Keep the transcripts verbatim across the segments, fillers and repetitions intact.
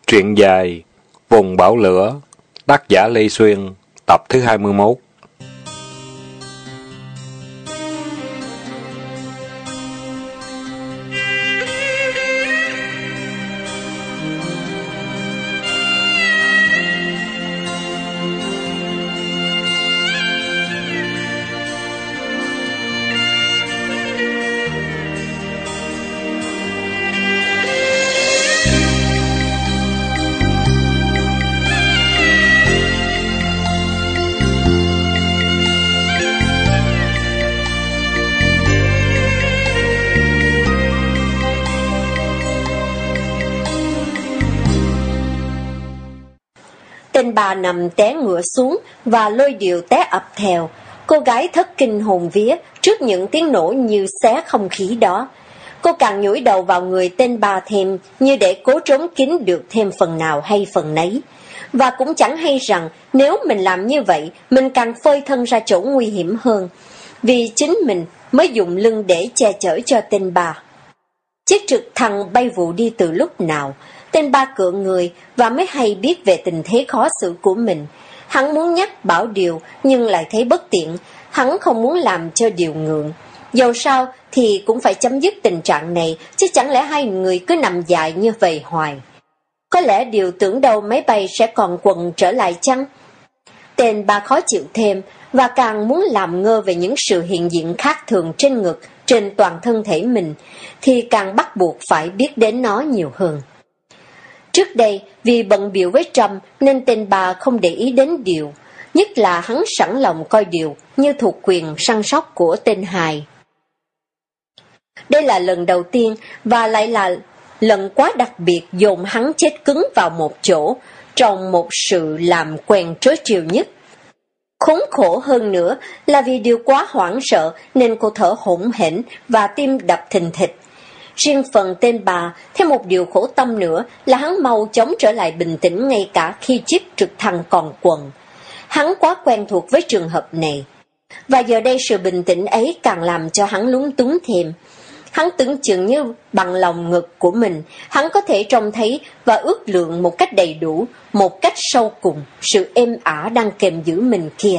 Truyện dài Vùng Bão Lửa, tác giả Lê Xuyên, tập thứ hai mươi mốt. Tên bà nằm té ngửa xuống và lôi Điều té ập theo. Cô gái thất kinh hồn vía trước những tiếng nổ như xé không khí đó. Cô càng nhủi đầu vào người tên bà thêm, như để cố trốn kín được thêm phần nào hay phần nấy. Và cũng chẳng hay rằng nếu mình làm như vậy, mình càng phơi thân ra chỗ nguy hiểm hơn, vì chính mình mới dùng lưng để che chở cho tên bà. Chiếc trực thăng bay vụ đi từ lúc nào. Tên ba cựa người và mới hay biết về tình thế khó xử của mình. Hắn muốn nhắc bảo Điều nhưng lại thấy bất tiện. Hắn không muốn làm cho Điều ngượng. Dầu sao thì cũng phải chấm dứt tình trạng này, chứ chẳng lẽ hai người cứ nằm dài như vậy hoài. Có lẽ Điều tưởng đâu máy bay sẽ còn quần trở lại chăng? Tên ba khó chịu thêm và càng muốn làm ngơ về những sự hiện diện khác thường trên ngực, trên toàn thân thể mình, thì càng bắt buộc phải biết đến nó nhiều hơn. Trước đây, vì bận bịu với Trâm nên tên bà không để ý đến Điều, nhất là hắn sẵn lòng coi Điều như thuộc quyền săn sóc của tên Hài. Đây là lần đầu tiên và lại là lần quá đặc biệt dồn hắn chết cứng vào một chỗ, trong một sự làm quen trớ trêu nhất. Khốn khổ hơn nữa là vì Điều quá hoảng sợ nên cô thở hổn hển và tim đập thình thịch. Riêng phần tên bà, thêm một điều khổ tâm nữa là hắn mau chóng trở lại bình tĩnh ngay cả khi chiếc trực thăng còn quần. Hắn quá quen thuộc với trường hợp này. Và giờ đây sự bình tĩnh ấy càng làm cho hắn lúng túng thêm. Hắn tưởng chừng như bằng lòng ngực của mình, hắn có thể trông thấy và ước lượng một cách đầy đủ, một cách sâu cùng, sự êm ả đang kèm giữ mình kia.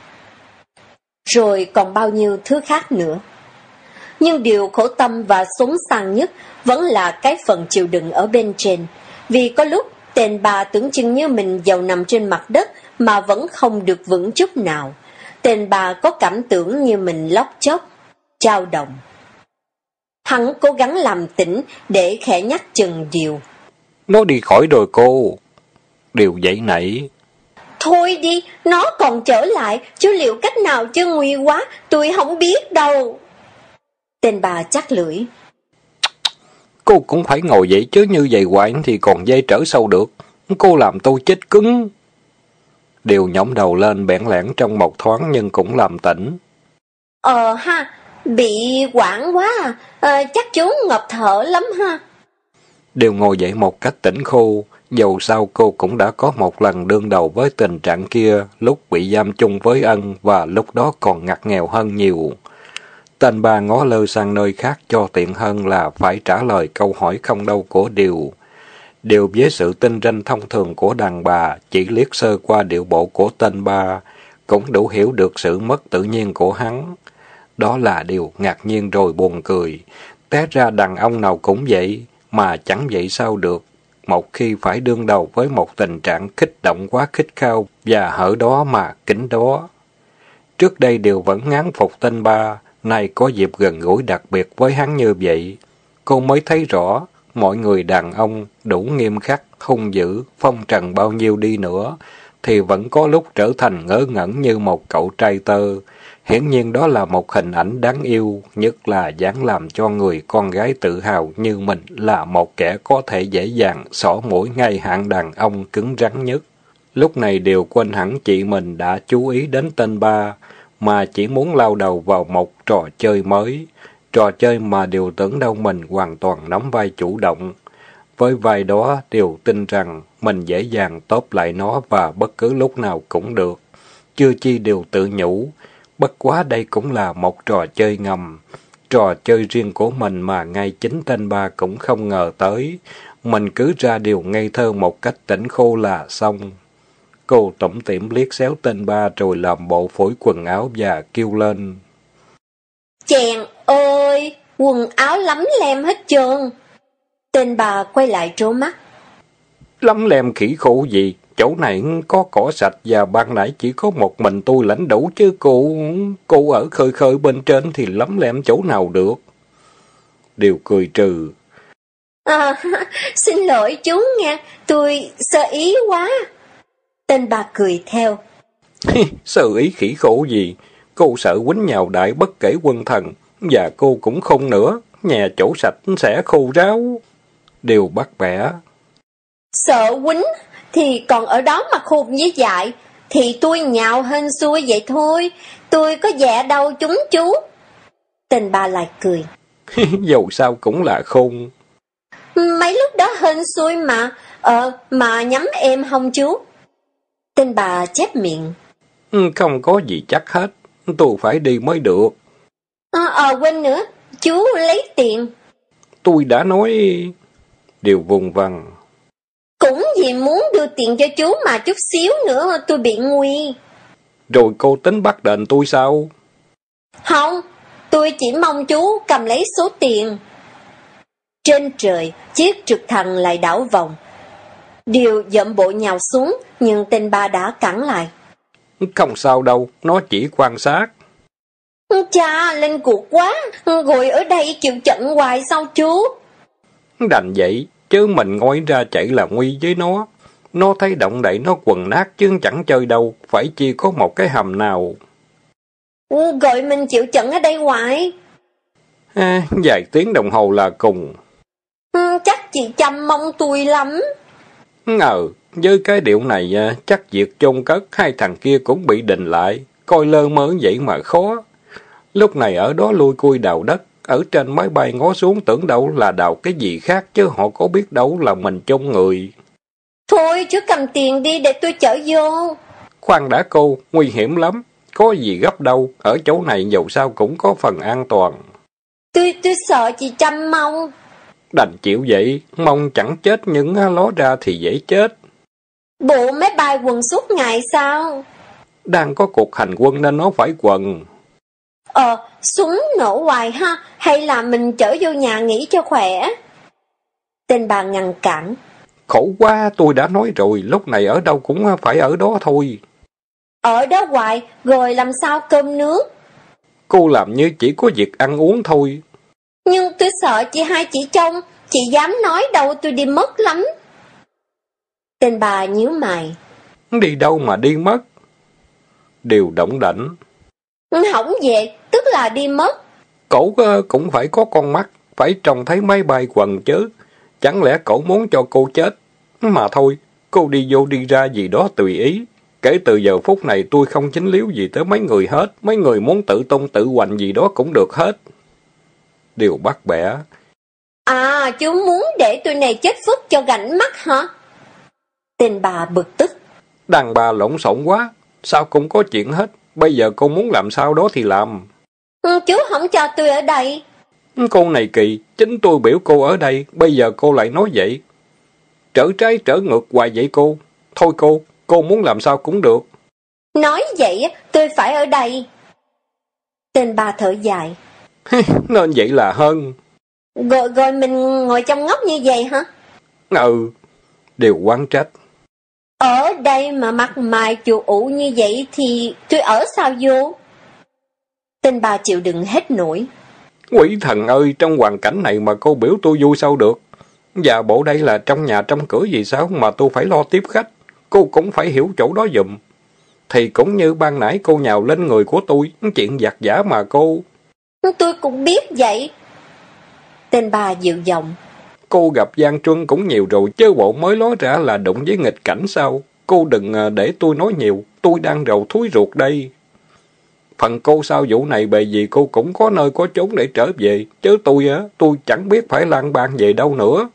Rồi còn bao nhiêu thứ khác nữa. Nhưng điều khổ tâm và xốn sang nhất vẫn là cái phần chịu đựng ở bên trên. Vì có lúc tên bà tưởng chừng như mình giàu nằm trên mặt đất mà vẫn không được vững chút nào. Tên bà có cảm tưởng như mình lóc chóc, dao động. Hắn cố gắng làm tỉnh để khẽ nhắc chừng Điều. Nó đi khỏi rồi cô. Điều dậy nảy. Thôi đi, nó còn trở lại, chứ liệu cách nào chứ nguy quá, tôi không biết đâu. Tên bà chắc lưỡi. Cô cũng phải ngồi dậy chứ, như vậy hoài thì còn dây trở sâu được. Cô làm tôi chết cứng. Điều nhõng đầu lên bẽn lẽn trong một thoáng nhưng cũng làm tỉnh. Ờ ha, bị quảng quá à, à chắc chú ngập thở lắm ha. Điều ngồi dậy một cách tỉnh khô, dầu sao cô cũng đã có một lần đương đầu với tình trạng kia lúc bị giam chung với Ân và lúc đó còn ngặt nghèo hơn nhiều. Tên ba ngó lơ sang nơi khác cho tiện hơn là phải trả lời câu hỏi không đâu của Điều. Điều với sự tinh ranh thông thường của đàn bà, chỉ liếc sơ qua điệu bộ của tên ba, cũng đủ hiểu được sự mất tự nhiên của hắn. Đó là điều ngạc nhiên rồi buồn cười. Té ra đàn ông nào cũng vậy, mà chẳng vậy sao được. Một khi phải đương đầu với một tình trạng kích động quá khích khao và hở đó mà kính đó. Trước đây Điều vẫn ngán phục tên ba, nay có dịp gần gũi đặc biệt với hắn như vậy, cô mới thấy rõ, mọi người đàn ông đủ nghiêm khắc, hung dữ, phong trần bao nhiêu đi nữa, thì vẫn có lúc trở thành ngớ ngẩn như một cậu trai tơ. Hiển nhiên đó là một hình ảnh đáng yêu, nhất là dáng làm cho người con gái tự hào như mình là một kẻ có thể dễ dàng xỏ mũi ngay hạng đàn ông cứng rắn nhất. Lúc này Điều quên hẳn chị mình đã chú ý đến tên ba, mà chỉ muốn lao đầu vào một trò chơi mới, trò chơi mà Điều tưởng đâu mình hoàn toàn nắm vai chủ động. Với vai đó, Điều tin rằng mình dễ dàng tóm lại nó và bất cứ lúc nào cũng được. Chưa chi Điều tự nhủ, bất quá đây cũng là một trò chơi ngầm, trò chơi riêng của mình mà ngay chính tên ba cũng không ngờ tới, mình cứ ra điều ngây thơ một cách tỉnh khô là xong. Cô tủm tỉm liếc xéo tên ba rồi làm bộ phối quần áo và kêu lên. Chèn ơi, quần áo lấm lem hết trơn. Tên bà quay lại trố mắt. Lấm lem khỉ khổ gì, chỗ này có cỏ sạch và ban nãy chỉ có một mình tôi lãnh đủ chứ cô, cô ở khơi khơi bên trên thì lấm lem chỗ nào được. Điều cười trừ. À, xin lỗi chú nha, tôi sơ ý quá. Tên bà cười theo. Sơ ý khỉ khổ gì, cô sợ quýnh nhào đại bất kể quân thần, và cô cũng không nữa, nhà chỗ sạch sẽ khô ráo. Điều bắt bẻ. Sợ quýnh thì còn ở đó mà khôn với dại, thì tôi nhào hên xui vậy thôi, tôi có dạ đâu chúng chú. Tên bà lại cười. Dầu sao cũng là khôn. Mấy lúc đó hên xui mà, ờ, mà nhắm em không chú. Tên bà chép miệng. Không có gì chắc hết, tôi phải đi mới được. Ờ, ờ quên nữa, chú lấy tiền. Tôi đã nói. Điều vùng vằng. Cũng vì muốn đưa tiền cho chú mà chút xíu nữa tôi bị nguy. Rồi cô tính bắt đền tôi sao? Không, tôi chỉ mong chú cầm lấy số tiền. Trên trời, chiếc trực thăng lại đảo vòng. Điều dậm bộ nhào xuống, nhưng tên ba đã cản lại. Không sao đâu, nó chỉ quan sát. Chà, lên cuộc quá, ngồi ở đây chịu trận hoài sao chú? Đành vậy, chứ mình ngoi ra chạy là nguy với nó. Nó thấy động đậy nó quần nát chứ chẳng chơi đâu, phải chi có một cái hầm nào. Gọi mình chịu trận ở đây hoài. À, vài tiếng đồng hồ là cùng. Ừ, chắc chị Trâm mong tôi lắm. Ờ, với cái điệu này chắc việc chôn cất hai thằng kia cũng bị đình lại. Coi lơ mơ vậy mà khó. Lúc này ở đó lui cui đào đất, ở trên máy bay ngó xuống tưởng đâu là đào cái gì khác chứ họ có biết đâu là mình chôn người. Thôi chú cầm tiền đi để tôi chở vô. Khoan đã cô, nguy hiểm lắm. Có gì gấp đâu, ở chỗ này dầu sao cũng có phần an toàn. Tôi tôi sợ chị Trâm mong. Đành chịu vậy, mong chẳng chết nhưng ló ra thì dễ chết. Bộ máy bay quần suốt ngày sao? Đang có cuộc hành quân nên nó phải quần. Ờ, súng nổ hoài ha, hay là mình chở vô nhà nghỉ cho khỏe? Tên bà ngăn cản. Khổ quá, tôi đã nói rồi, lúc này ở đâu cũng phải ở đó thôi. Ở đó hoài, rồi làm sao cơm nước? Cô làm như chỉ có việc ăn uống thôi. Nhưng tôi sợ chị hai chị trông, chị dám nói đâu tôi đi mất lắm. Tên bà nhíu mày. Đi đâu mà đi mất? Điều động đảnh. Hỏng về, tức là đi mất. Cậu cũng phải có con mắt, phải trông thấy máy bay quần chứ. Chẳng lẽ cậu muốn cho cô chết? Mà thôi, cô đi vô đi ra gì đó tùy ý. Kể từ giờ phút này tôi không chính liếu gì tới mấy người hết. Mấy người muốn tự tung tự hoành gì đó cũng được hết. Điều bắt bẻ. À, chú muốn để tôi này chết phức cho gánh mắt hả? Tên bà bực tức. Đàn bà lộn xộn quá, sao cũng có chuyện hết. Bây giờ cô muốn làm sao đó thì làm. Ừ, chú không cho tôi ở đây. Cô này kỳ, chính tôi biểu cô ở đây, bây giờ cô lại nói vậy. Trở trái trở ngược hoài vậy cô. Thôi cô, cô muốn làm sao cũng được. Nói vậy, tôi phải ở đây. Tên bà thở dài. Nên vậy là hơn. Rồi, rồi mình ngồi trong ngóc như vậy hả? Ừ, điều quán trách. Ở đây mà mặt mày chù ụ như vậy thì tôi ở sao vô? Tên bà chịu đựng hết nổi. Quỷ thần ơi, trong hoàn cảnh này mà cô biểu tôi vui sao được? Và bộ đây là trong nhà trong cửa gì sao mà tôi phải lo tiếp khách? Cô cũng phải hiểu chỗ đó giùm. Thì cũng như ban nãy cô nhào lên người của tôi, chuyện giặt giả mà cô. Tôi cũng biết vậy. Tên bà dịu giọng. Cô gặp gian truân cũng nhiều rồi, chứ bộ mới ló ra là đụng với nghịch cảnh sao? Cô đừng để tôi nói nhiều, tôi đang rầu thúi ruột đây. Phần cô sau vụ này bề gì cô cũng có nơi có chốn để trở về, chứ tôi á, tôi chẳng biết phải lang bang về đâu nữa.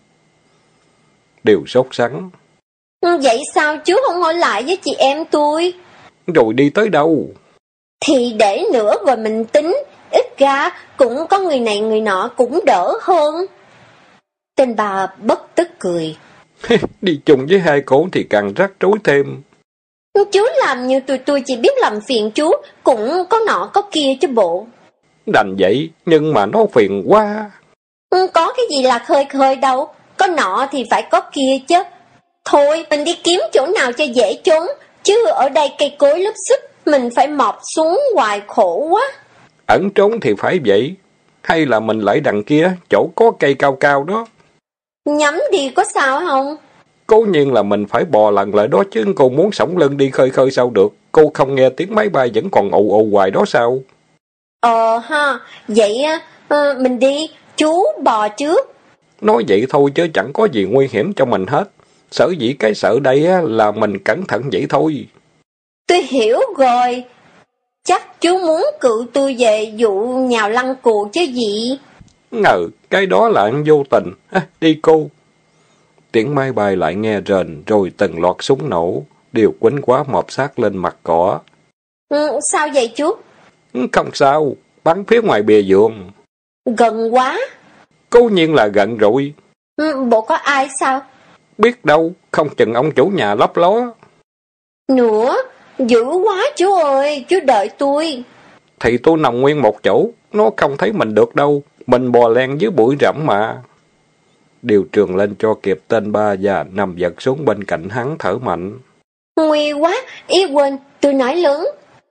Điều sốt sắng. Vậy sao chú không hỏi lại với chị em tôi? Rồi đi tới đâu? Thì để nữa rồi mình tính, ít ra cũng có người này người nọ cũng đỡ hơn. Tên bà bất tức cười. Đi chung với hai cổ thì càng rắc rối thêm. Chú làm như tụi tôi chỉ biết làm phiền chú, cũng có nọ có kia chứ bộ. Đành vậy, nhưng mà nó phiền quá. Có cái gì là khơi khơi đâu, có nọ thì phải có kia chứ. Thôi, mình đi kiếm chỗ nào cho dễ trốn, chứ ở đây cây cối lúp xúp, mình phải mọc xuống hoài khổ quá. Ẩn trốn thì phải vậy, hay là mình lại đằng kia, chỗ có cây cao cao đó. Nhắm đi có sao không? Cố nhiên là mình phải bò lần lại đó chứ, cô muốn xổng lưng đi khơi khơi sao được, cô không nghe tiếng máy bay vẫn còn ù ù hoài đó sao? Ờ ha, vậy à, mình đi, chú bò trước. Nói vậy thôi chứ chẳng có gì nguy hiểm cho mình hết, sở dĩ cái sợ đây là mình cẩn thận vậy thôi. Tôi hiểu rồi, chắc chú muốn cự tôi về vụ nhào lăn cù chứ gì. Ngờ, cái đó là anh vô tình. À, đi cô. Tiếng máy bay lại nghe rền, rồi từng loạt súng nổ, đều quýnh quá mọp sát lên mặt cỏ. Ừ, sao vậy chú? Không sao, bắn phía ngoài bìa vườn. Gần quá. Cố nhiên là gần rồi. Ừ, bộ có ai sao? Biết đâu, không chừng ông chủ nhà lấp ló. Nữa, dữ quá chú ơi, chú đợi tôi. Thì tôi nằm nguyên một chỗ, nó không thấy mình được đâu, mình bò len dưới bụi rậm mà. Điều trường lên cho kịp tên ba và nằm giật xuống bên cạnh hắn thở mạnh. Nguy quá, ý quên, tôi nói lớn.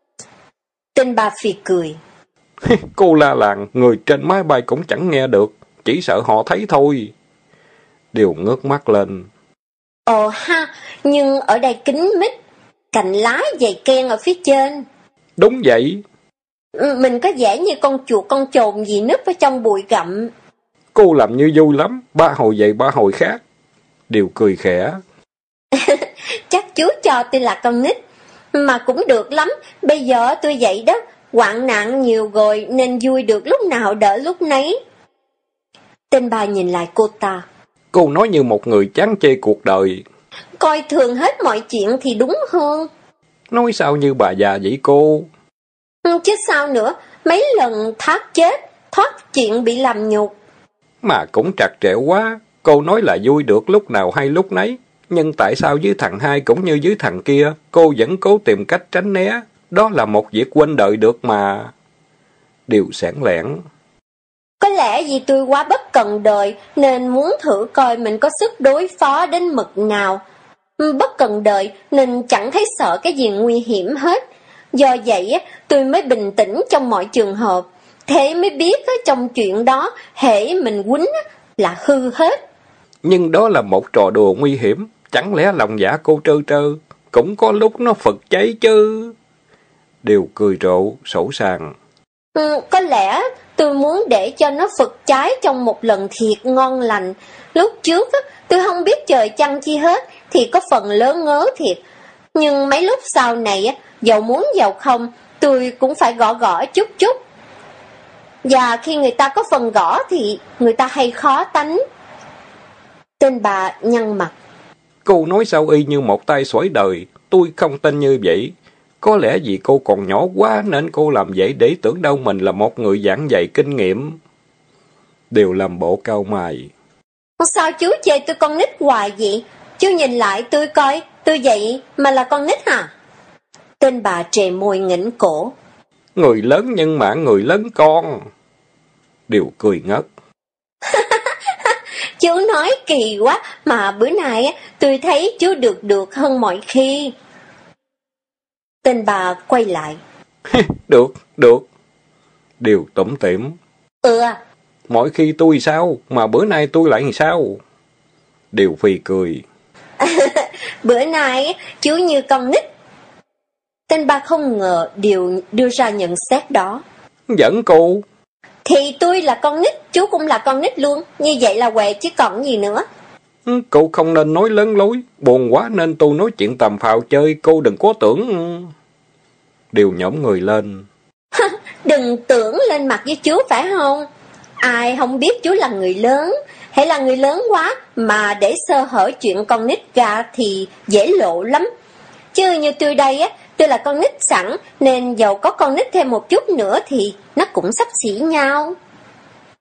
Tên ba phì cười. Cô la làng, người trên máy bay cũng chẳng nghe được, chỉ sợ họ thấy thôi. Điều ngước mắt lên. Ồ ha, nhưng ở đây kín mít, cành lá dày ken ở phía trên. Đúng vậy. Mình có vẻ như con chuột con chồn gì núp ở trong bụi gặm. Cô làm như vui lắm, ba hồi vậy ba hồi khác. Điều cười khẽ. Chắc chú cho tôi là con nít, mà cũng được lắm, bây giờ tôi vậy đó, hoạn nạn nhiều rồi nên vui được lúc nào đỡ lúc nấy. Tên bà nhìn lại cô ta. Cô nói như một người chán chê cuộc đời. Coi thường hết mọi chuyện thì đúng hơn. Nói sao như bà già vậy cô? Ừ, chứ sao nữa, mấy lần thoát chết, thoát chuyện bị làm nhục. Mà cũng trật trẻo quá, cô nói là vui được lúc nào hay lúc nấy. Nhưng tại sao với thằng hai cũng như với thằng kia, cô vẫn cố tìm cách tránh né? Đó là một việc quên đợi được mà. Điều sảng lẻn. Có lẽ vì tôi quá bất cần đời, nên muốn thử coi mình có sức đối phó đến mực nào. Bất cần đời nên chẳng thấy sợ cái gì nguy hiểm hết. Do vậy tôi mới bình tĩnh trong mọi trường hợp. Thế mới biết trong chuyện đó, hễ mình quýnh là hư hết. Nhưng đó là một trò đùa nguy hiểm. Chẳng lẽ lòng dạ cô trơ trơ, cũng có lúc nó phật cháy chứ. Điều cười rộ, sổ sàng. Ừ, có lẽ tôi muốn để cho nó phật cháy trong một lần thiệt ngon lành. Lúc trước tôi không biết trời chăng chi hết, thì có phần lớn ngớ thiệt. Nhưng mấy lúc sau này, dầu muốn dầu không, tôi cũng phải gõ gõ chút chút. Và khi người ta có phần gõ thì người ta hay khó tánh. Tên bà nhăn mặt. Cô nói sao y như một tay xoáy đời, tôi không tin như vậy. Có lẽ vì cô còn nhỏ quá nên cô làm vậy để tưởng đâu mình là một người giảng dạy kinh nghiệm. Đều làm bộ cau mày. Sao chú chê tôi con nít hoài vậy? Chú nhìn lại tôi coi, tôi vậy mà là con nít hả? Tên bà trề môi nghỉnh cổ. Người lớn nhưng mà người lớn con. Điều cười ngất. Chú nói kỳ quá, mà bữa nay tôi thấy chú được được hơn mọi khi. Tên bà quay lại. Được, được. Điều tủm tỉm. Ừ. Mỗi khi tôi sao, mà bữa nay tôi lại sao? Điều phì cười. Bữa nay chú như con nít. Tên bà không ngờ Điều đưa ra nhận xét đó. Giỡn cô. Thì tôi là con nít, chú cũng là con nít luôn. Như vậy là què chứ còn gì nữa. Cô không nên nói lớn lối. Buồn quá nên tôi nói chuyện tầm phào chơi. Cô đừng có tưởng. Điều nhổm người lên. Đừng tưởng lên mặt với chú phải không? Ai không biết chú là người lớn. Hãy là người lớn quá mà để sơ hở chuyện con nít ra thì dễ lộ lắm. Chứ như tôi đây á, tôi là con nít sẵn, nên dầu có con nít thêm một chút nữa thì nó cũng xấp xỉ nhau.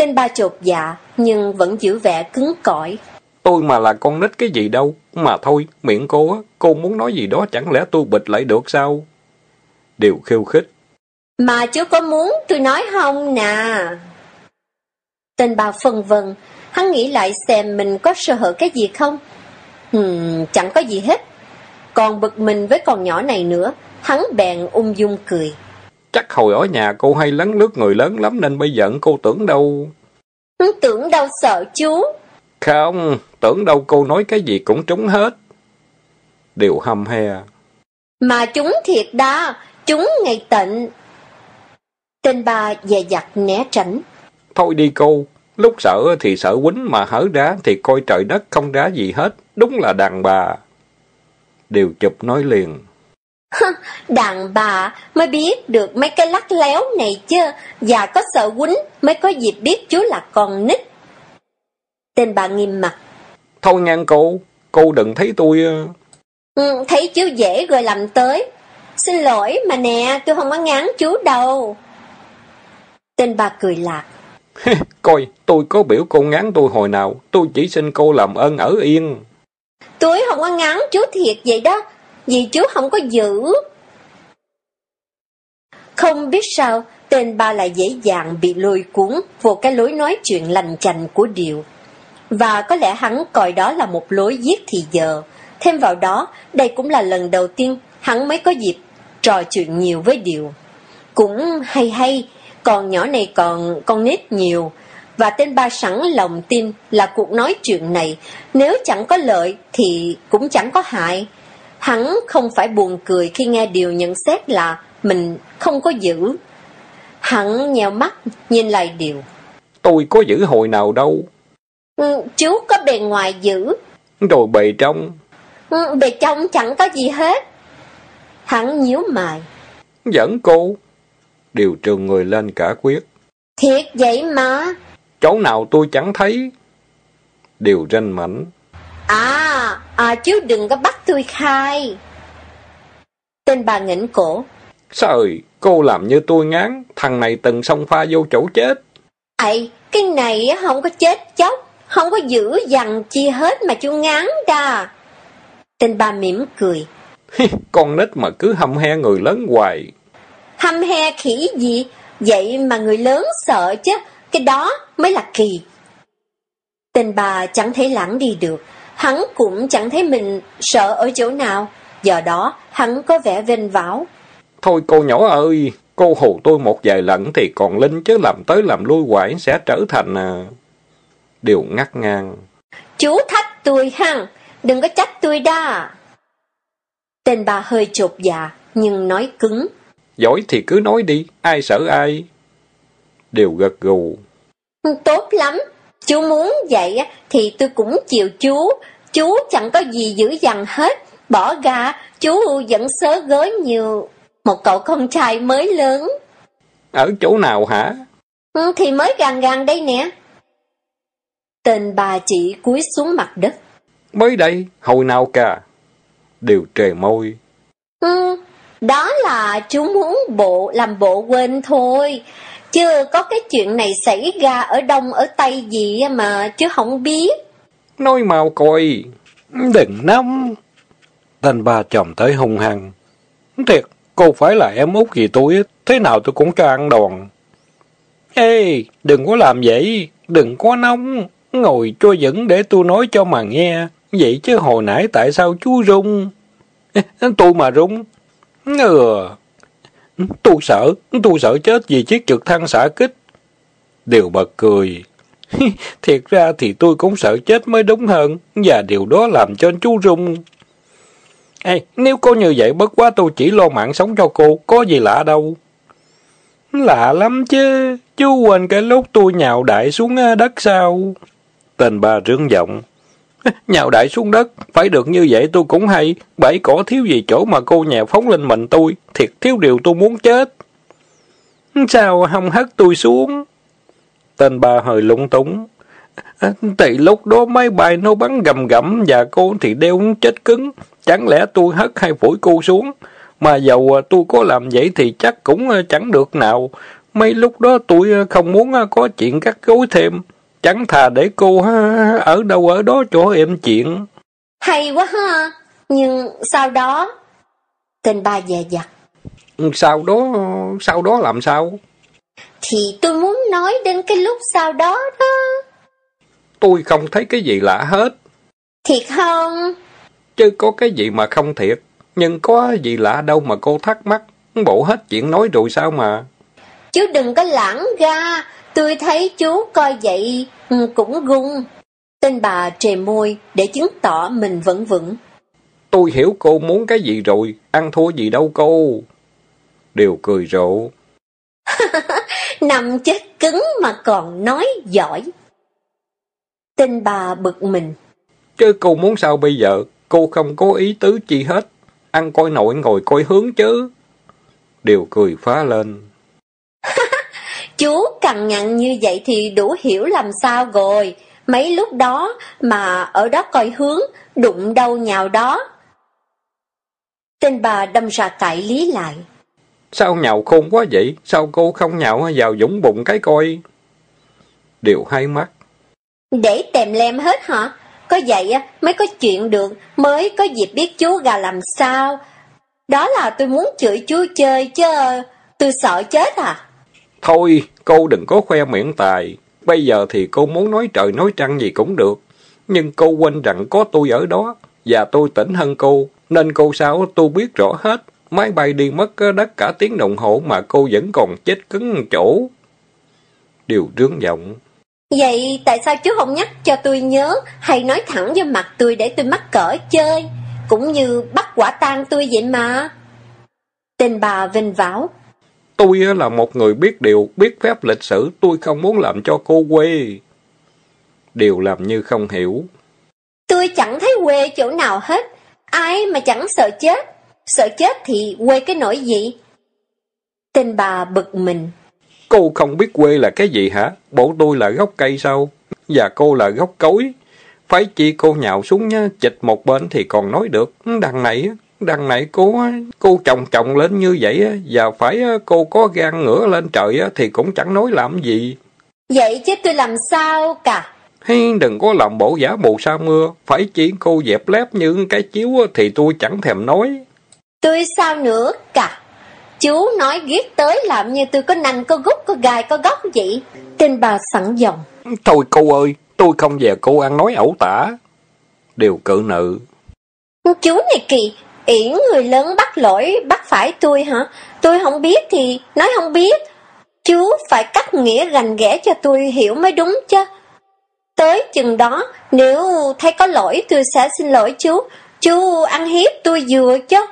Tên ba chột dạ, nhưng vẫn giữ vẻ cứng cỏi. Tôi mà là con nít cái gì đâu. Mà thôi, miệng cô á, cô muốn nói gì đó chẳng lẽ tôi bịt lại được sao? Điều khiêu khích. Mà chú có muốn tôi nói không nè? Tên ba phân vân, hắn nghĩ lại xem mình có sơ hở cái gì không? Hmm, chẳng có gì hết. Còn bực mình với con nhỏ này nữa, hắn bèn ung dung cười. Chắc hồi ở nhà cô hay lấn lướt người lớn lắm nên bây giờ cô tưởng đâu. Tưởng đâu sợ chú. Không, tưởng đâu cô nói cái gì cũng trúng hết. Điều hăm he. Mà chúng thiệt đó, chúng ngày tịnh. Tên ba dè dặt né tránh. Thôi đi cô, lúc sợ thì sợ quýnh mà hở đá thì coi trời đất không đá gì hết. Đúng là đàn bà. Điều chụp nói liền. Đàn bà mới biết được mấy cái lắc léo này chứ, và có sợ quýnh mới có dịp biết chú là con nít. Tên bà nghiêm mặt. Thôi ngang cô, cô đừng thấy tôi... Ừ, thấy chú dễ rồi làm tới. Xin lỗi mà nè, tôi không có ngán chú đâu. Tên bà cười lạc. Coi, tôi có biểu cô ngán tôi hồi nào, tôi chỉ xin cô làm ơn ở yên. Tôi không có ngán chú thiệt vậy đó, vì chú không có giữ. Không biết sao, tên ba lại dễ dàng bị lôi cuốn vào cái lối nói chuyện lành chành của Điều. Và có lẽ hắn coi đó là một lối giết thì giờ. Thêm vào đó, đây cũng là lần đầu tiên hắn mới có dịp trò chuyện nhiều với Điều. Cũng hay hay, con nhỏ này còn con nít nhiều. Và tên ba sẵn lòng tin là cuộc nói chuyện này, nếu chẳng có lợi thì cũng chẳng có hại. Hắn không phải buồn cười khi nghe Điều nhận xét là mình không có giữ. Hắn nheo mắt nhìn lại Điều. Tôi có giữ hồi nào đâu. Ừ, chú có bề ngoài giữ. Rồi bề trong. Ừ, bề trong chẳng có gì hết. Hắn nhíu mày. Giỡn cô. Điều trừng người lên cả quyết. Thiệt vậy mà. Chỗ nào tôi chẳng thấy. Điều ranh mảnh. À, à chú đừng có bắt tôi khai. Tên bà nghỉnh cổ. Trời, cô làm như tôi ngán. Thằng này từng xông pha vô chỗ chết. Ây, cái này không có chết chóc, không có giữ dằn chi hết mà chú ngán đà. Tên bà mỉm cười. Con nít mà cứ hăm he người lớn hoài. Hăm he khỉ gì, vậy mà người lớn sợ chứ, cái đó mới là kỳ. Tên bà chẳng thể lãng đi được, hắn cũng chẳng thấy mình sợ ở chỗ nào, do đó hắn có vẻ vênh váo. Thôi cô nhỏ ơi, cô hù tôi một vài lần thì còn linh chứ làm tới làm lui hoài sẽ trở thành... À... Điều ngắt ngang. Chú thách tôi hăng, đừng có trách tôi đó. Tên bà hơi chột dạ, nhưng nói cứng. Giỏi thì cứ nói đi, ai sợ ai. Điều gật gù. Tốt lắm, chú muốn vậy thì tôi cũng chịu chú. Chú chẳng có gì dữ dằn hết. Bỏ ra, chú vẫn sớ gới như một cậu con trai mới lớn. Ở chỗ nào hả? Ừ, thì mới gần gần đây nè. Tên bà chỉ cúi xuống mặt đất. Mới đây, hồi nào cả? Điều trề môi. Ừ, đó là chú muốn bộ làm bộ quên thôi. Chứ có cái chuyện này xảy ra ở Đông ở Tây gì mà chứ không biết. Nói mau coi. Đừng nóng. Tên ba chồm tới hung hăng. Thiệt, cô phải là em út gì tôi, thế nào tôi cũng cho ăn đòn. Ê, đừng có làm vậy, đừng có nóng. Ngồi cho vững để tôi nói cho mà nghe. Vậy chứ hồi nãy tại sao chú rung? Tôi mà rung. Ừ. Tôi sợ, tôi sợ chết vì chiếc trực thăng xạ kích. Điều bật cười. Thiệt ra thì tôi cũng sợ chết mới đúng hơn, và điều đó làm cho chú rung. Ê, nếu có như vậy bất quá tôi chỉ lo mạng sống cho cô, có gì lạ đâu. Lạ lắm chứ, chú quên cái lúc tôi nhào đại xuống đất sao? Tên ba rướng giọng. Nhào đại xuống đất, phải được như vậy tôi cũng hay, bãi cỏ thiếu gì chỗ mà cô nhào phóng lên mình tôi, thiệt thiếu điều tôi muốn chết. Sao không hất tôi xuống? Tên ba hơi lúng túng. Thì lúc đó máy bay nó bắn gầm gầm và cô thì đeo chết cứng, chẳng lẽ tôi hất hay phủi cô xuống? Mà dầu tôi có làm vậy thì chắc cũng chẳng được nào, Mấy lúc đó tôi không muốn có chuyện cắt gối thêm. Chẳng thà để cô ở đâu ở đó cho em chuyện. Hay quá ha. Nhưng sau đó... Tên ba dè dặt. Sau đó... Sau đó làm sao? Thì tôi muốn nói đến cái lúc sau đó đó. Tôi không thấy cái gì lạ hết. Thiệt không? Chứ có cái gì mà không thiệt. Nhưng có gì lạ đâu mà cô thắc mắc. Bộ hết chuyện nói rồi sao mà. Chú đừng có lãng ra. Tôi thấy chú coi vậy cũng gung. Tên bà trề môi để chứng tỏ mình vẫn vững. Tôi hiểu cô muốn cái gì rồi. Ăn thua gì đâu cô. Đều cười rộ. Nằm chết cứng mà còn nói giỏi. Tên bà bực mình. Chứ cô muốn sao bây giờ? Cô không có ý tứ chi hết. Ăn coi nội ngồi coi hướng chứ. Đều cười phá lên. Chú cằn nhằn như vậy thì đủ hiểu làm sao rồi. Mấy lúc đó mà ở đó coi hướng, đụng đâu nhào đó. Tên bà đâm ra cãi lý lại. Sao nhào khôn quá vậy? Sao cô không nhào vào dũng bụng cái coi? Đều hai mắt. Để tèm lem hết hả? Có vậy mới có chuyện được, mới có dịp biết chú gà làm sao. Đó là tôi muốn chửi chú chơi chứ, tôi sợ chết à? Thôi, cô đừng có khoe miệng tài. Bây giờ thì cô muốn nói trời nói trăng gì cũng được. Nhưng cô quên rằng có tôi ở đó, và tôi tỉnh hơn cô. Nên cô sao tôi biết rõ hết. Máy bay đi mất đất cả tiếng đồng hồ mà cô vẫn còn chết cứng chỗ. Điều rướng giọng. Vậy tại sao chú không nhắc cho tôi nhớ, hay nói thẳng vô mặt tôi để tôi mắc cỡ chơi, cũng như bắt quả tang tôi vậy mà? Tên bà vinh váo. Tôi là một người biết điều, biết phép lịch sử, tôi không muốn làm cho cô quê. Điều làm như không hiểu. Tôi chẳng thấy quê chỗ nào hết. Ai mà chẳng sợ chết. Sợ chết thì quê cái nỗi gì? Tên bà bực mình. Cô không biết quê là cái gì hả? Bộ tôi là gốc cây sao? Và cô là gốc cối. Phải chi cô nhào xuống nhá, chịch một bên thì còn nói được. Đằng này, đằng này cô cô chồng chồng lên như vậy, và phải cô có gan ngửa lên trời thì cũng chẳng nói làm gì. Vậy chứ tôi làm sao cả? Hay đừng có làm bộ giả mù sa mưa. Phải chỉ cô dẹp lép như cái chiếu thì tôi chẳng thèm nói. Tôi sao nữa cả? Chú nói ghét tới làm như tôi có nanh, có gút, có gai, có góc vậy. Tên bà sẵn giọng. Thôi cô ơi, tôi không về cô ăn nói ẩu tả. Điều cự nữ. Chú này kỳ, yển người lớn bắt lỗi, bắt phải tôi hả? Tôi không biết thì nói không biết. Chú phải cắt nghĩa rành ghẽ cho tôi hiểu mới đúng chứ. Tới chừng đó, nếu thấy có lỗi tôi sẽ xin lỗi chú. Chú ăn hiếp tôi vừa chứ.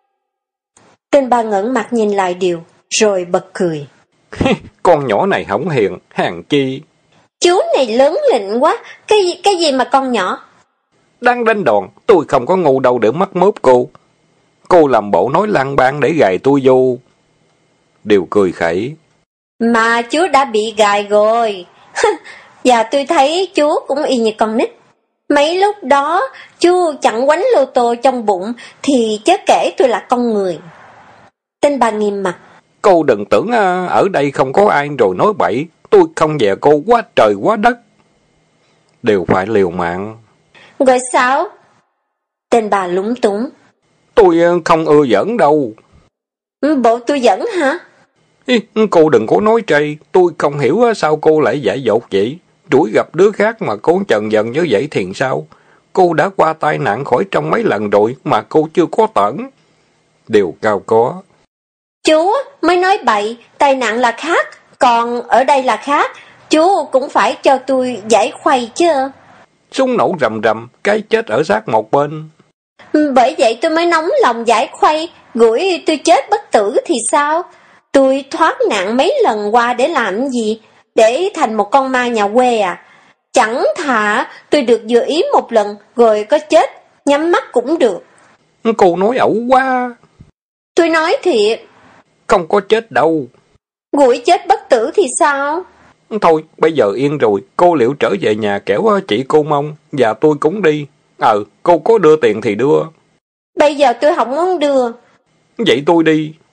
Tên bà ngẩng mặt nhìn lại Điều, rồi bật cười. Con nhỏ này hổng hiền, hàng chi. Chú này lớn lịnh quá, cái, cái gì mà con nhỏ? Đang đánh đòn, tôi không có ngu đâu để mắc mớp cô. Cô làm bộ nói lăng bang để gài tôi vô. Điều cười khẩy. Mà chú đã bị gài rồi. Và tôi thấy chú cũng y như con nít. Mấy lúc đó chú chẳng quánh lô tô trong bụng thì chớ kể tôi là con người. Tên bà nghiêm mặt. Cô đừng tưởng ở đây không có ai rồi nói bậy. Tôi không về cô quá trời quá đất. Đều phải liều mạng. Rồi sao? Tên bà lúng túng. Tôi không ưa giỡn đâu. Bộ tôi giỡn hả? Ý, cô đừng có nói trây. Tôi không hiểu sao cô lại dại dột vậy. Rủi gặp đứa khác mà cô chần dần như vậy thì sao? Cô đã qua tai nạn khỏi trong mấy lần rồi mà cô chưa có tẩn. Điều cao có. Chú mới nói bậy, tai nạn là khác, còn ở đây là khác. Chú cũng phải cho tôi giải khuây chứ. Súng nổ rầm rầm, cái chết ở sát một bên. Bởi vậy tôi mới nóng lòng giải khuây, gửi tôi chết bất tử thì sao? Tôi thoát nạn mấy lần qua để làm gì? Để thành một con ma nhà quê à? Chẳng thà tôi được vừa ý một lần, rồi có chết, nhắm mắt cũng được. Cô nói ẩu quá. Tôi nói thiệt. Không có chết đâu. Gửi chết bất tử thì sao? Thôi, bây giờ yên rồi, cô liệu trở về nhà kẻo chị cô mong, và tôi cũng đi. Ờ, cô có đưa tiền thì đưa. Bây giờ tôi không muốn đưa. Vậy tôi đi.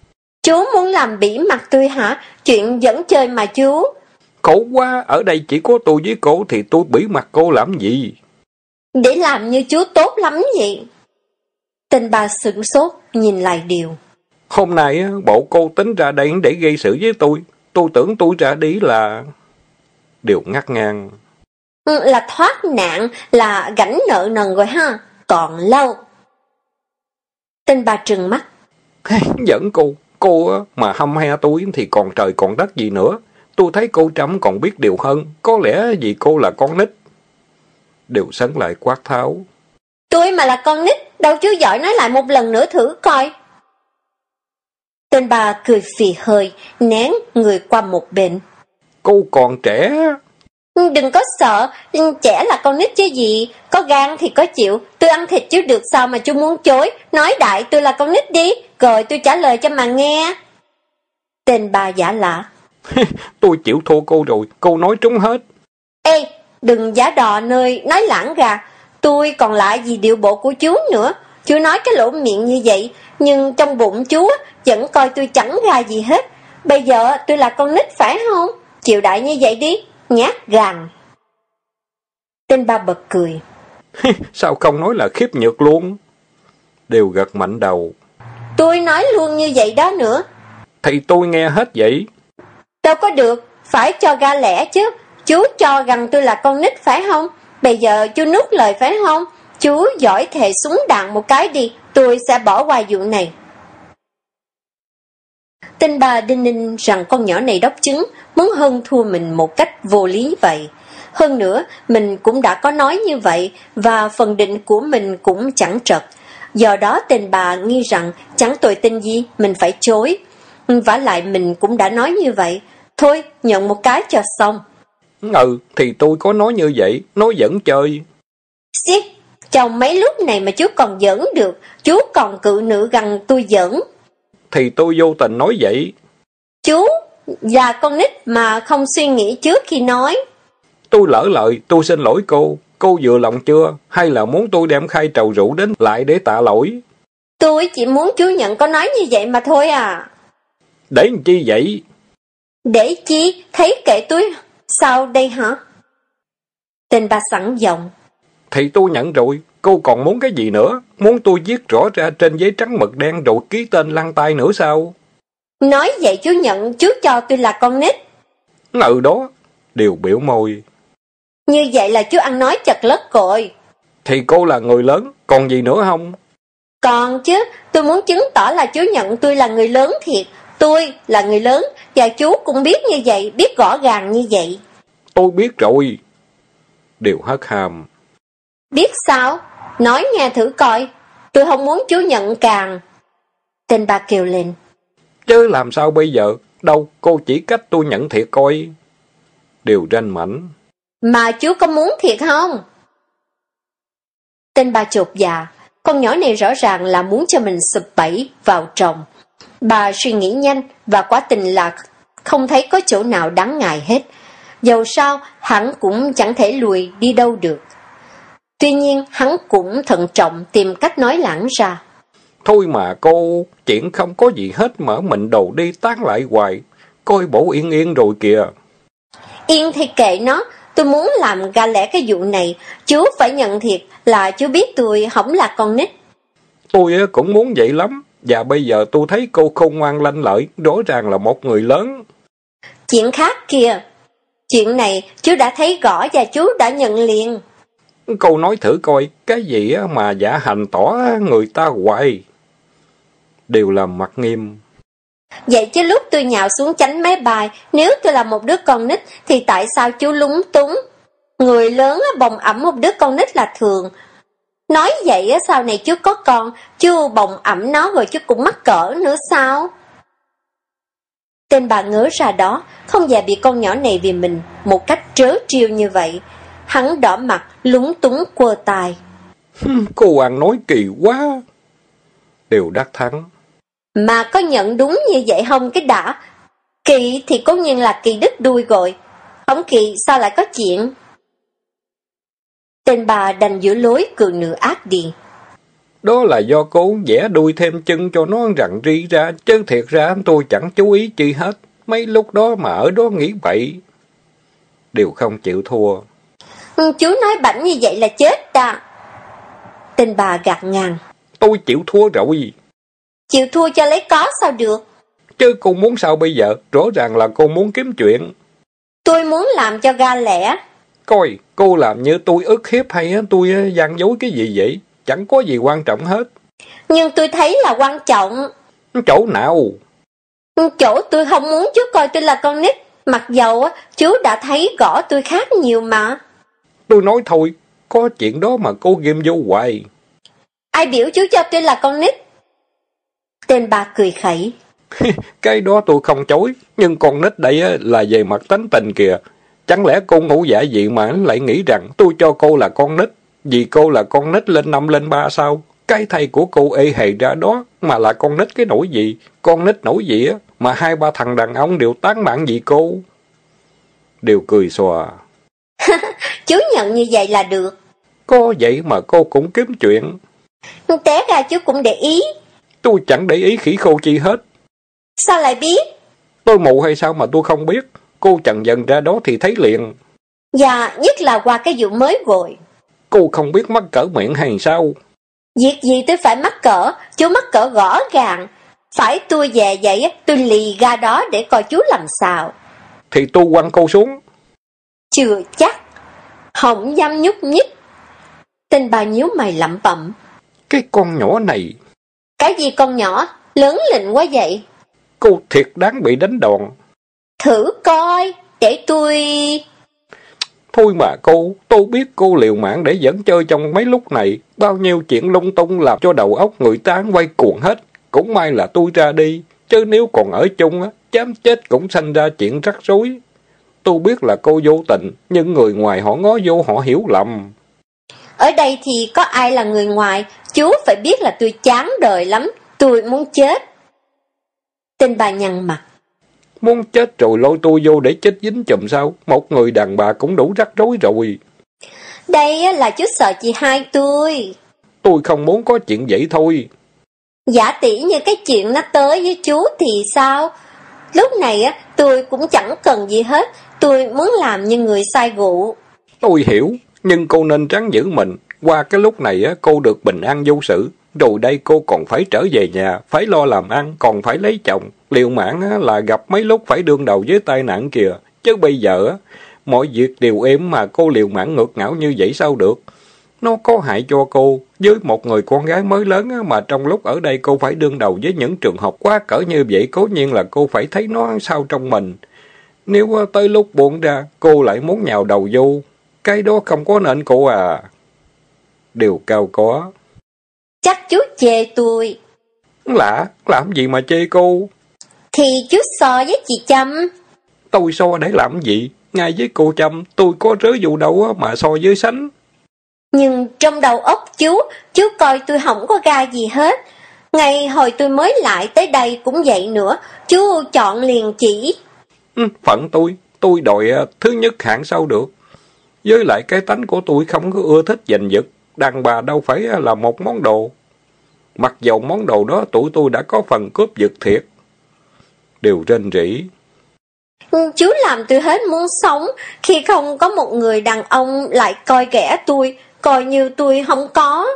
Chú muốn làm bỉ mặt tôi hả? Chuyện dẫn chơi mà chú. Khổ quá, ở đây chỉ có tôi với cô thì tôi bỉ mặt cô làm gì? Để làm như chú tốt lắm vậy. Tên bà sửng sốt, nhìn lại Điều. Hôm nay bộ cô tính ra đây để gây sự với tôi. Tôi tưởng tôi ra đi là... Điều ngắt ngang. Ừ, là thoát nạn, là gánh nợ nần rồi ha. Còn lâu. Tên bà trừng mắt. Giỡn cô. Cô mà hăm he tôi thì còn trời còn đất gì nữa. Tôi thấy cô Trâm còn biết điều hơn. Có lẽ vì cô là con nít. Điều sấn lại quát tháo. Tôi mà là con nít, đâu chú giỏi nói lại một lần nữa thử coi. Tên bà cười phì hơi, nén người qua một bên. Cô còn trẻ. Đừng có sợ, trẻ là con nít chứ gì. Có gan thì có chịu. Tôi ăn thịt chứ được sao mà chú muốn chối. Nói đại tôi là con nít đi, rồi tôi trả lời cho mà nghe. Tên bà giả lạ. Tôi chịu thua cô rồi, cô nói trúng hết. Ê, đừng giả đò nơi nói lãng gà. Tôi còn lại gì điệu bộ của chú nữa. Chú nói cái lỗ miệng như vậy, nhưng trong bụng chú vẫn coi tôi chẳng ra gì hết. Bây giờ tôi là con nít phải không? Chịu đại như vậy đi, nhát gan. Tên ba bật cười. Sao không nói là khiếp nhược luôn? Đều gật mạnh đầu. Tôi nói luôn như vậy đó nữa. Thì tôi nghe hết vậy. Đâu có được, phải cho ra lẽ chứ. Chú cho rằng tôi là con nít phải không? Bây giờ chú nuốt lời phải không? Chú giỏi thề súng đạn một cái đi, tôi sẽ bỏ qua vụ này. Tên bà đinh ninh rằng con nhỏ này đốc trứng, muốn hơn thua mình một cách vô lý vậy. Hơn nữa, mình cũng đã có nói như vậy, và phần định của mình cũng chẳng trật. Do đó tên bà nghi rằng chẳng tội tình gì, mình phải chối. Vả lại mình cũng đã nói như vậy. Thôi, nhận một cái cho xong. Ừ, thì tôi có nói như vậy, nói giỡn chơi. Xiết, chồng mấy lúc này mà chú còn giỡn được, chú còn cự nữ rằng tôi giỡn. Thì tôi vô tình nói vậy. Chú là con nít mà không suy nghĩ trước khi nói. Tôi lỡ lời, tôi xin lỗi cô. Cô vừa lòng chưa? Hay là muốn tôi đem khay trầu rượu đến lại để tạ lỗi? Tôi chỉ muốn chú nhận có nói như vậy mà thôi à. Để làm chi vậy? Để chi? Thấy kệ tôi. Sao đây hả? Tên bà sẵn giọng. Thì tôi nhận rồi. Cô còn muốn cái gì nữa? Muốn tôi viết rõ ra trên giấy trắng mực đen rồi ký tên lăn tay nữa sao? Nói vậy chú nhận chú cho tôi là con nít. Ừ đó. Điều biểu môi. Như vậy là chú ăn nói chật lất rồi. Thì cô là người lớn, còn gì nữa không? Còn chứ, tôi muốn chứng tỏ là chú nhận tôi là người lớn thiệt. Tôi là người lớn, và chú cũng biết như vậy, biết rõ ràng như vậy. Tôi biết rồi. Điều hất hàm. Biết sao? Nói nghe thử coi. Tôi không muốn chú nhận càng. Tên bà kêu lên. Chứ làm sao bây giờ? Đâu, cô chỉ cách tôi nhận thiệt coi. Điều ranh mảnh. Mà chú có muốn thiệt không? Tên bà chột dạ. Con nhỏ này rõ ràng là muốn cho mình sụp bẫy vào chồng. Bà suy nghĩ nhanh và quả tình là không thấy có chỗ nào đáng ngại hết. Dầu sao, hắn cũng chẳng thể lùi đi đâu được. Tuy nhiên, hắn cũng thận trọng tìm cách nói lãng ra. Thôi mà cô, chuyện không có gì hết mà mình đồ đi tán lại hoài. Coi bộ yên yên rồi kìa. Yên thì kệ nó, tôi muốn làm ga lẽ cái vụ này. Chú phải nhận thiệt là chú biết tôi không là con nít. Tôi cũng muốn vậy lắm. Và bây giờ tôi thấy cô khôn ngoan lanh lợi, rõ ràng là một người lớn. Chuyện khác kìa. Chuyện này chú đã thấy rõ và chú đã nhận liền. Cô nói thử coi, cái gì mà giả hành tỏ người ta hoài. Đều làm mặt nghiêm. Vậy chứ lúc tôi nhào xuống tránh máy bay, nếu tôi là một đứa con nít, thì tại sao chú lúng túng? Người lớn bồng ẵm một đứa con nít là thường. Nói vậy sau này chú có con, chú bồng ẵm nó rồi chú cũng mắc cỡ nữa sao? Tên bà ngớ ra đó, không dè bị con nhỏ này vì mình một cách trớ trêu như vậy. Hắn đỏ mặt, lúng túng quơ tài. Cô Hoàng nói kỳ quá. Đều đắc thắng. Mà có nhận đúng như vậy không cái đã? Kỳ thì cố nhiên là kỳ đứt đuôi rồi. Không kỳ sao lại có chuyện? Tên bà đành giữa lối cường nửa ác đi. Đó là do cô vẽ đuôi thêm chân cho nó rằn ri ra, chứ thiệt ra tôi chẳng chú ý chi hết. Mấy lúc đó mà ở đó nghĩ bậy. Đều không chịu thua. Ừ, chú nói bảnh như vậy là chết ta. Tên bà gạt ngang. Tôi chịu thua rồi. Chịu thua cho lấy có sao được. Chứ cô muốn sao bây giờ? Rõ ràng là cô muốn kiếm chuyện. Tôi muốn làm cho ga lẻ. Coi, cô làm như tôi ức hiếp hay tôi gian dối cái gì vậy? Chẳng có gì quan trọng hết. Nhưng tôi thấy là quan trọng. Chỗ nào? Chỗ tôi không muốn chú coi tôi là con nít. Mặc dầu chú đã thấy gõ tôi khác nhiều mà. Tôi nói thôi, có chuyện đó mà cô ghim vô hoài. Ai biểu chú cho tôi là con nít? Tên bà cười khẩy. Cái đó tôi không chối, nhưng con nít đây là về mặt tánh tình kìa. Chẳng lẽ cô ngủ dại gì mà lại nghĩ rằng tôi cho cô là con nít? Vì cô là con nít lên năm lên ba sao? Cái thầy của cô ê hề ra đó mà là con nít cái nỗi gì? Con nít nỗi gì á mà hai ba thằng đàn ông đều tán bạn vì cô? Đều cười xòa. Chú nhận như vậy là được. Có vậy mà cô cũng kiếm chuyện. Té ra chú cũng để ý. Tôi chẳng để ý khỉ khô chi hết. Sao lại biết? Tôi mù hay sao mà tôi không biết? Cô chần dần ra đó thì thấy liền. Dạ, nhất là qua cái vụ mới rồi. Cô không biết mắc cỡ miệng hay sao? Việc gì tôi phải mắc cỡ, chú mắc cỡ gõ gàng. Phải tôi về vậy, tôi lì ra đó để coi chú làm sao. Thì tôi quăng cô xuống. Chưa chắc. Hổng dám nhúc nhích. Tên bà nhíu mày lẩm bẩm. Cái con nhỏ này. Cái gì con nhỏ, lớn lịnh quá vậy? Cô thiệt đáng bị đánh đòn. Thử coi, để tôi... Thôi mà cô, tôi biết cô liều mạng để dẫn chơi trong mấy lúc này. Bao nhiêu chuyện lung tung làm cho đầu óc người ta quay cuồng hết. Cũng may là tôi ra đi. Chứ nếu còn ở chung, á, chám chết cũng sanh ra chuyện rắc rối. Tôi biết là cô vô tình, nhưng người ngoài họ ngó vô họ hiểu lầm. Ở đây thì có ai là người ngoài, chú phải biết là tôi chán đời lắm, tôi muốn chết. Tên bà nhăn mặt. Muốn chết rồi lôi tôi vô để chết dính chùm sao? Một người đàn bà cũng đủ rắc rối rồi. Đây là chú sợ chị hai tôi. Tôi không muốn có chuyện vậy thôi. Giả tỷ như cái chuyện nó tới với chú thì sao? Lúc này á tôi cũng chẳng cần gì hết, tôi muốn làm như người sai vụ. Tôi hiểu, nhưng cô nên ráng giữ mình. Qua cái lúc này á cô được bình an vô sự. Rồi đây cô còn phải trở về nhà, phải lo làm ăn, còn phải lấy chồng. Liều mạng á, là gặp mấy lúc phải đương đầu với tai nạn kìa. Chứ bây giờ á, mọi việc đều êm mà cô liều mạng ngược ngảo như vậy sao được? Nó có hại cho cô, với một người con gái mới lớn á, mà trong lúc ở đây cô phải đương đầu với những trường hợp quá cỡ như vậy, cố nhiên là cô phải thấy nó sao trong mình. Nếu á, tới lúc buông ra, cô lại muốn nhào đầu vô, cái đó không có nên cô à. Điều cao có. Chắc chú chê tôi. Lạ, làm gì mà chê cô? Thì chú so với chị Trâm. Tôi so để làm gì? Ngay với cô Trâm, tôi có rớ vụ đâu mà so với Sánh. Nhưng trong đầu óc chú, chú coi tôi không có ga gì hết. Ngay hồi tôi mới lại tới đây cũng vậy nữa, chú chọn liền chỉ. Ừ, phận tôi, tôi đòi thứ nhất hạng sao được. Với lại cái tánh của tôi không có ưa thích giành giật, đàn bà đâu phải là một món đồ. Mặc dầu món đồ đó tụi tôi đã có phần cướp giật thiệt. Đều rên rỉ. Chú làm tôi hết muốn sống, khi không có một người đàn ông lại coi ghẻ tôi, coi như tôi không có.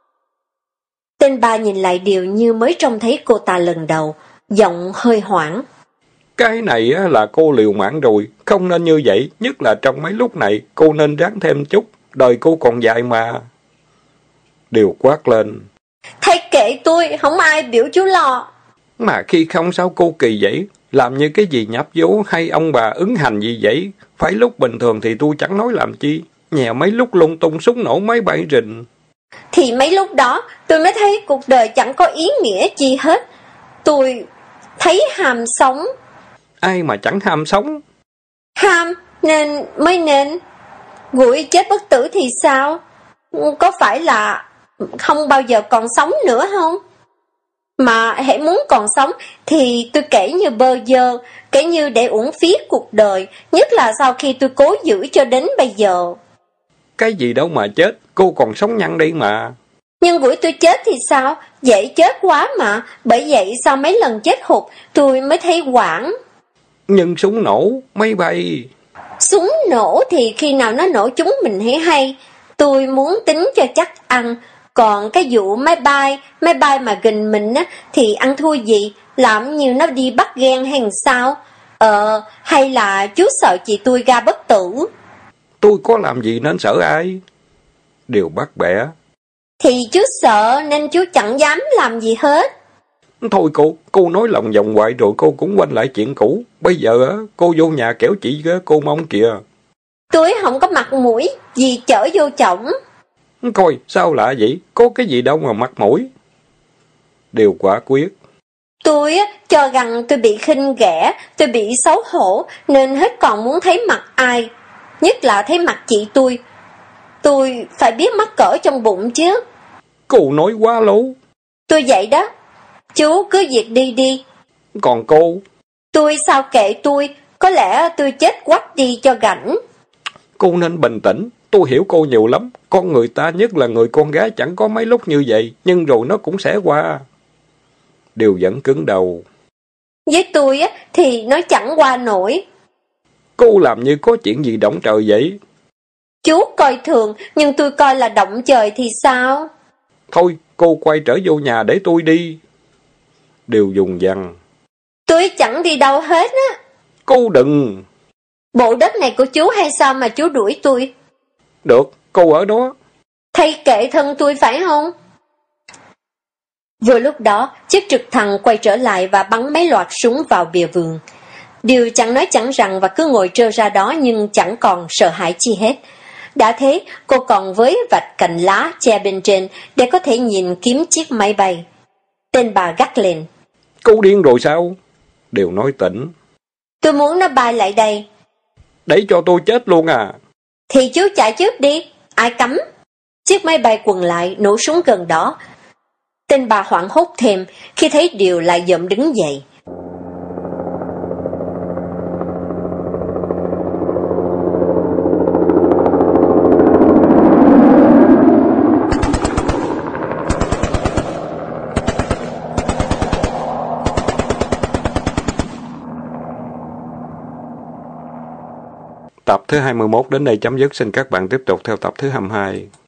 Tên bà nhìn lại Điều như mới trông thấy cô ta lần đầu, giọng hơi hoảng. Cái này là cô liều mạng rồi, không nên như vậy, nhất là trong mấy lúc này, cô nên ráng thêm chút, đời cô còn dài mà. Điều quát lên. Thay kệ tôi, không ai biểu chú lo. Mà khi không sao cô kỳ vậy, làm như cái gì nhập vô hay ông bà ứng hành gì vậy, phải lúc bình thường thì tôi chẳng nói làm chi, nhà mấy lúc lung tung súng nổ máy bay rình. Thì mấy lúc đó tôi mới thấy cuộc đời chẳng có ý nghĩa chi hết, tôi thấy ham sống. Ai mà chẳng ham sống? Ham nên mới nên. Gũi chết bất tử thì sao? Có phải là không bao giờ còn sống nữa không? Mà hễ muốn còn sống thì tôi kể như bơ vơ, kể như để uổng phí cuộc đời, nhất là sau khi tôi cố giữ cho đến bây giờ. Cái gì đâu mà chết, cô còn sống nhăn đây mà. Nhưng buổi tôi chết thì sao? Dễ chết quá mà, bởi vậy sau mấy lần chết hụt, tôi mới thấy hoảng. Nhưng súng nổ, máy bay... Súng nổ thì khi nào nó nổ chúng mình hãy hay. Tôi muốn tính cho chắc ăn. Còn cái vụ máy bay, máy bay mà gần mình á, thì ăn thua gì? Làm như nó đi bắt ghen hay sao? Ờ, hay là chú sợ chị tôi ra bất tử? Tôi có làm gì nên sợ ai? Điều bắt bẻ. Thì chú sợ nên chú chẳng dám làm gì hết. Thôi cô, cô nói lòng vòng hoài rồi cô cũng quanh lại chuyện cũ. Bây giờ á, cô vô nhà kéo chị cô mong kìa. Tôi không có mặt mũi gì chở vô chổng. Coi, sao lạ vậy? Có cái gì đâu mà mặt mũi. Điều quả quyết. Tôi á, cho rằng tôi bị khinh ghẻ, tôi bị xấu hổ, nên hết còn muốn thấy mặt ai. Nhất là thấy mặt chị tôi. Tôi phải biết mắc cỡ trong bụng chứ. Cô nói quá lố. Tôi vậy đó. Chú cứ việc đi đi. Còn cô? Tôi sao kệ tôi, có lẽ tôi chết quách đi cho rảnh. Cô nên bình tĩnh, tôi hiểu cô nhiều lắm. Con người ta, nhất là người con gái, chẳng có mấy lúc như vậy, nhưng rồi nó cũng sẽ qua. Điều vẫn cứng đầu. Với tôi á, thì nó chẳng qua nổi. Cô làm như có chuyện gì động trời vậy? Chú coi thường, nhưng tôi coi là động trời thì sao? Thôi, cô quay trở vô nhà để tôi đi. Điều dùng dằng. Tôi chẳng đi đâu hết á. Cô đừng. Bộ đất này của chú hay sao mà chú đuổi tôi? Được, cô ở đó. Thay kệ thân tôi phải không? Vừa lúc đó, chiếc trực thăng quay trở lại và bắn mấy loạt súng vào bìa vườn. Điều chẳng nói chẳng rằng và cứ ngồi trơ ra đó nhưng chẳng còn sợ hãi chi hết. Đã thế, cô còn với vạch cành lá che bên trên để có thể nhìn kiếm chiếc máy bay. Tên bà gắt lên. Cô điên rồi sao? Điều nói tỉnh. Tôi muốn nó bay lại đây. Để cho tôi chết luôn à? Thì chú chạy trước đi, ai cấm. Chiếc máy bay quần lại nổ súng gần đó. Tên bà hoảng hốt thêm khi thấy Điều lại dậm đứng dậy. Tập thứ hai mươi mốt đến đây chấm dứt, xin các bạn tiếp tục theo tập thứ hai mươi hai.